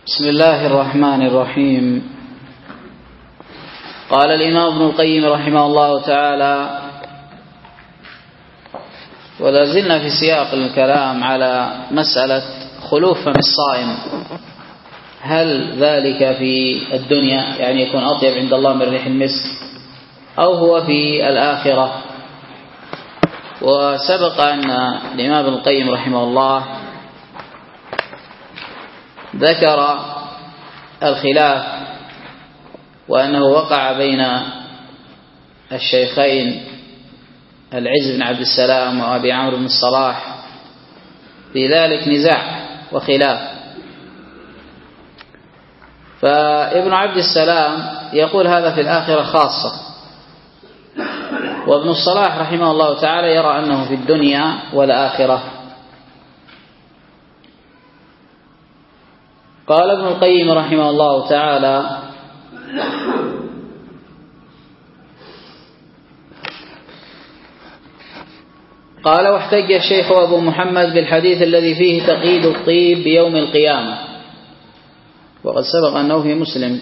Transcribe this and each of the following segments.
بسم الله الرحمن الرحيم. قال الإمام ابن القيم رحمه الله تعالى: ولا زلنا في سياق الكلام على مسألة خلوف فم الصائم، هل ذلك في الدنيا يعني يكون أطيب عند الله من ريح المسك، أو هو في الآخرة؟ وسبق أن الإمام ابن القيم رحمه الله ذكر الخلاف، وأنه وقع بين الشيخين العز بن عبد السلام وأبي عمرو بن الصلاح في ذلك نزاع وخلاف. فابن عبد السلام يقول هذا في الآخرة خاصة، وابن الصلاح رحمه الله تعالى يرى أنه في الدنيا والآخرة. قال ابن القيم رحمه الله تعالى: قال: واحتج الشيخ أبو محمد بالحديث الذي فيه تقييد الطيب بيوم القيامة، وقد سبق أنه في مسلم.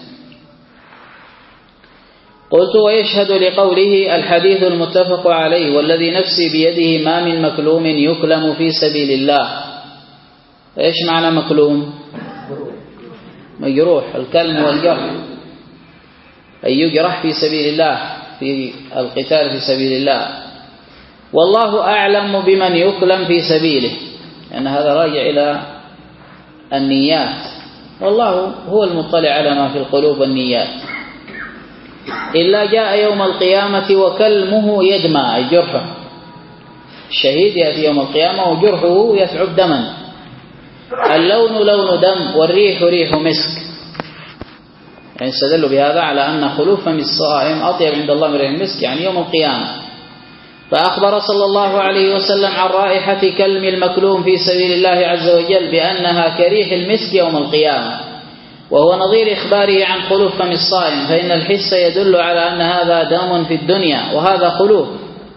قلت: ويشهد لقوله الحديث المتفق عليه والذي نفسي بيده ما من مكلوم يكلم في سبيل الله. إيش معنى مكلوم؟ مجروح، الكلم والجرح، أن يجرح في سبيل الله في القتال في سبيل الله. والله أعلم بمن يكلم في سبيله، لأن هذا راجع إلى النيات، والله هو المطلع على ما في القلوب والنيات. إلا جاء يوم القيامة وكلمه يدمى، أي جرحه. الشهيد يأتي يوم القيامة وجرحه يثعب دما، اللون لون دم والريح ريح مسك. يعني استدلوا بهذا على أن خلوف فم الصائم أطيب عند الله من ريح المسك، يعني يوم القيامة. فأخبر صلى الله عليه وسلم عن رائحة كلم المكلوم في سبيل الله عز وجل بأنها كريح المسك يوم القيامة، وهو نظير إخباره عن خلوف فم الصائم، فإن الحس يدل على أن هذا دم في الدنيا وهذا خلوف،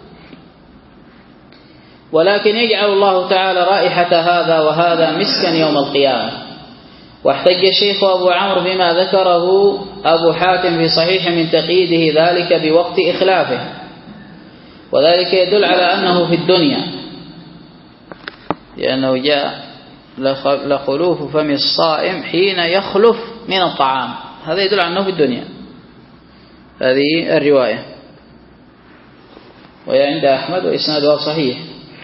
ولكن يجعل الله تعالى رائحة هذا وهذا مسكا يوم القيامة. واحتج الشيخ أبو عمرو بما ذكره أبو حاتم في صحيح من تقييده ذلك بوقت إخلافه، وذلك يدل على أنه في الدنيا، لأنه جاء لخلوف فم الصائم حين يخلف من الطعام، هذا يدل على أنه في الدنيا. هذه الرواية وهي عند أحمد وإسنادها صحيح.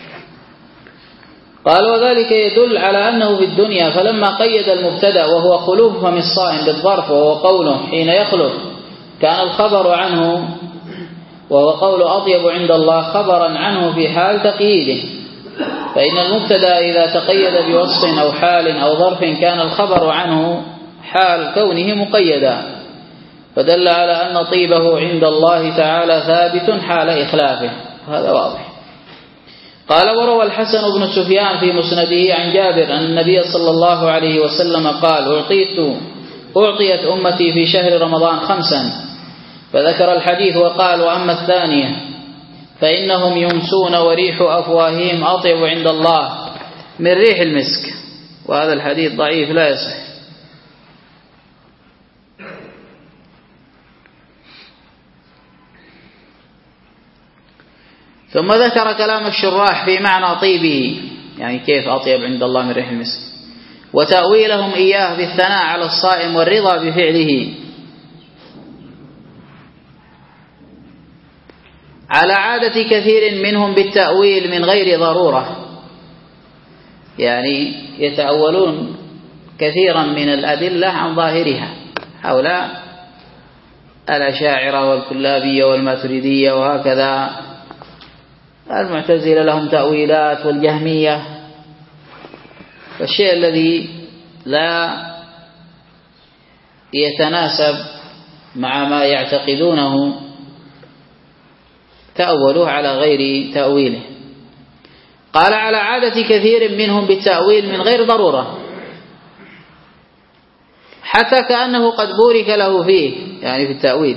قال: وذلك يدل على أنه في الدنيا، فلما قيد المبتدأ وهو خلوف فم الصائم بالظرف وهو قوله حين يخلف، كان الخبر عنه وهو قول أطيب عند الله خبرا عنه في حال تقييده، فإن المبتدأ إذا تقيد بوصف أو حال أو ظرف كان الخبر عنه حال كونه مقيدا، فدل على أن طيبه عند الله تعالى ثابت حال إخلافه، هذا واضح. قال: وروى الحسن بن سفيان في مسنده عن جابر أن النبي صلى الله عليه وسلم قال: أعطيت أمتي في شهر رمضان 5، فذكر الحديث وقال: وأما الثانية فإنهم يمسون وريح أفواههم أطيب عند الله من ريح المسك. وهذا الحديث ضعيف لا يصح. ثم ذكر كلام الشراح في معنى طيبه، يعني كيف أطيب عند الله من ريح المسك، وتأويلهم إياه بالثناء على الصائم والرضا بفعله، على عادة كثير منهم بالتأويل من غير ضرورة، يعني يتأولون كثيرا من الأدلة عن ظاهرها، هؤلاء الأشاعرة والكلابية والماتريدية وهكذا، المعتزلة لهم تأويلات والجهمية، فالشيء الذي لا يتناسب مع ما يعتقدونه تأولوه على غير تأويله. قال: على عادة كثير منهم بالتأويل من غير ضرورة، حتى كأنه قد بورك له فيه، يعني في التأويل،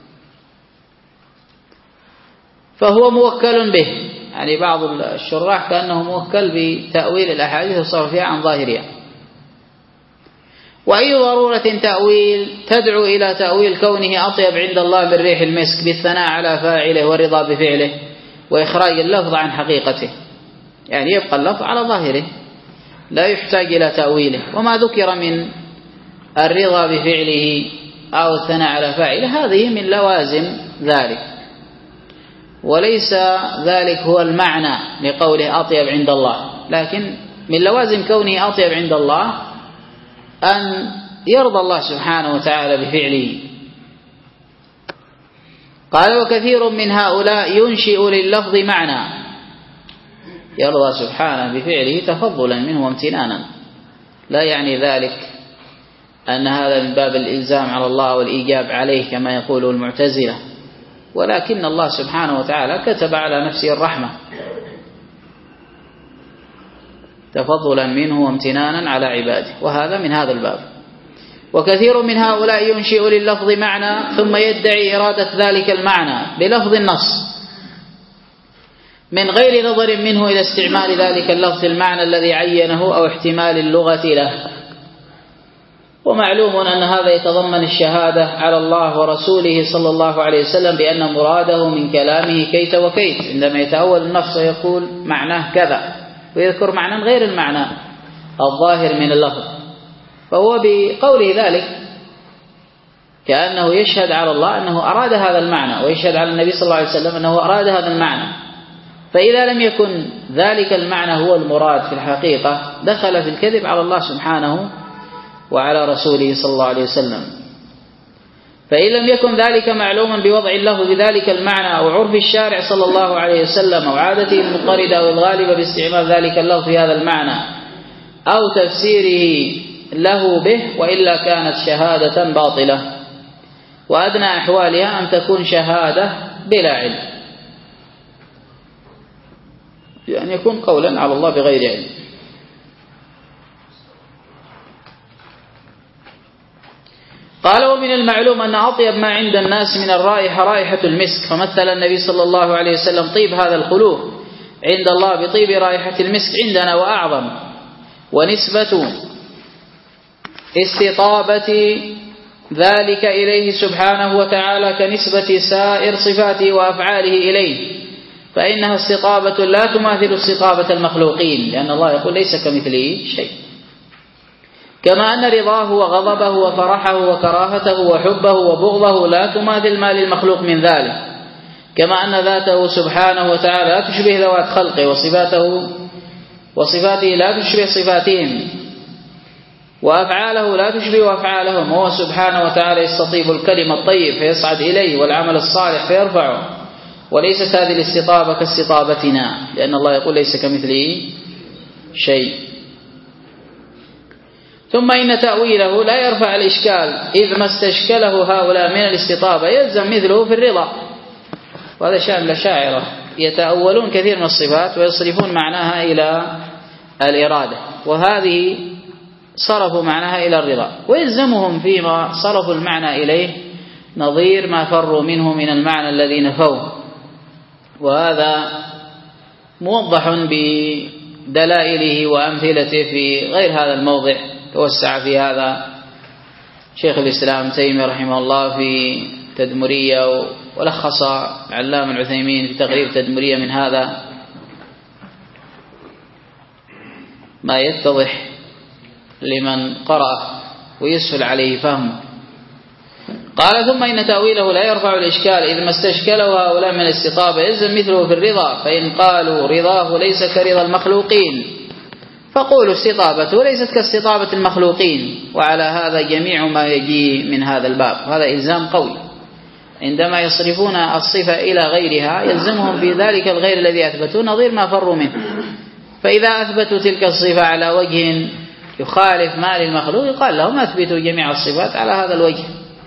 فهو موكل به. يعني بعض الشراح كأنه موكل بتأويل الأحاديث والصرف فيها عن ظاهرها. وأي ضرورة تأويل تدعو إلى تأويل كونه أطيب عند الله من ريح المسك بالثناء على فاعله والرضا بفعله وإخراج اللفظ عن حقيقته، يعني يبقى اللفظ على ظاهره لا يحتاج إلى تأويله. وما ذكر من الرضا بفعله أو الثناء على فاعله هذه من لوازم ذلك، وليس ذلك هو المعنى لقوله أطيب عند الله، لكن من لوازم كونه أطيب عند الله أن يرضى الله سبحانه وتعالى بفعله. قال وكثير من هؤلاء ينشئ لللفظ معنى، يرضى سبحانه بفعله تفضلا منه وامتنانا، لا يعني ذلك أن هذا من باب الإلزام على الله والإيجاب عليه كما يقول المعتزلة، ولكن الله سبحانه وتعالى كتب على نفسه الرحمة تفضلا منه وامتنانا على عباده، وهذا من هذا الباب. وكثير من هؤلاء ينشئ لللفظ معنى ثم يدعي إرادة ذلك المعنى بلفظ النص من غير نظر منه إلى استعمال ذلك اللفظ المعنى الذي عينه أو احتمال اللغة له. ومعلوم أن هذا يتضمن الشهادة على الله ورسوله صلى الله عليه وسلم بأن مراده من كلامه كيت وكيت، عندما يتأول النص يقول معناه كذا ويذكر معنى غير المعنى الظاهر من اللفظ، فهو بقوله ذلك كأنه يشهد على الله أنه أراد هذا المعنى، ويشهد على النبي صلى الله عليه وسلم أنه أراد هذا المعنى. فإذا لم يكن ذلك المعنى هو المراد في الحقيقة دخل في الكذب على الله سبحانه وعلى رسوله صلى الله عليه وسلم. فإن لم يكن ذلك معلوما بوضع اللفظ بذلك المعنى أو عرف الشارع صلى الله عليه وسلم أو عادته المضطردة أو الغالبة باستعمال ذلك اللفظ في هذا المعنى أو تفسيره له به، وإلا كانت شهادة باطلة، وأدنى أحوالها أن تكون شهادة بلا علم، يعني يكون قولا على الله بغير علم. قال ومن المعلوم أن أطيب ما عند الناس من الرائحة رائحة المسك، فمثل النبي صلى الله عليه وسلم طيب هذا الخلوق عند الله بطيب رائحة المسك عندنا وأعظم، ونسبة استطابة ذلك إليه سبحانه وتعالى كنسبة سائر صفاته وأفعاله إليه، فإنها استطابة لا تماثل استطابة المخلوقين، لأن الله يقول ليس كمثله شيء. كما أن رضاه وغضبه وفرحه وكراهته وحبه وبغضه لا تماثل ما للمخلوق من ذلك، كما أن ذاته سبحانه وتعالى لا تشبه ذوات خلقه، وصفاته لا تشبه صفاتهم، وأفعاله لا تشبه أفعالهم، وهو سبحانه وتعالى يستطيب الكلم الطيب فيصعد إليه والعمل الصالح فيرفعه، وليست هذه الاستطابة كاستطابتنا، لأن الله يقول ليس كمثله شيء. ثم إن تأويله لا يرفع الإشكال، إذ ما استشكله هؤلاء من الاستطابة يلزم مثله في الرضا، وهذا شأن الأشاعرة يتأولون كثير من الصفات ويصرفون معناها إلى الإرادة، وهذه صرفوا معناها إلى الرضا، ويلزمهم فيما صرفوا المعنى إليه نظير ما فروا منه من المعنى الذي نفوه، وهذا موضح بدلائله وأمثلته في غير هذا الموضع. توسع في هذا شيخ الإسلام تيمية رحمه الله في تدمرية، ولخص علام العثيمين في تقرير تدمرية من هذا ما يتضح لمن قرأ ويسهل عليه فهمه. قال ثم إن تأويله لا يرفع الإشكال، إذ ما استشكله هؤلاء من الاستطابة يلزم مثله في الرضا، فإن قالوا رضاه ليس كرضا المخلوقين فقولوا استطابته ليست كاستطابة المخلوقين، وعلى هذا جميع ما يجي من هذا الباب. هذا إلزام قوي، عندما يصرفون الصفة إلى غيرها يلزمهم في ذلك الغير الذي أثبتوه نظير ما فروا منه، فإذا أثبتوا تلك الصفة على وجه يخالف ما للمخلوق يقال لهم أثبتوا جميع الصفات على هذا الوجه،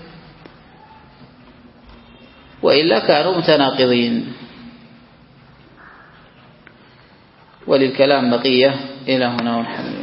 وإلا كانوا متناقضين. وللكلام بقية إلى هنا والحمد لله.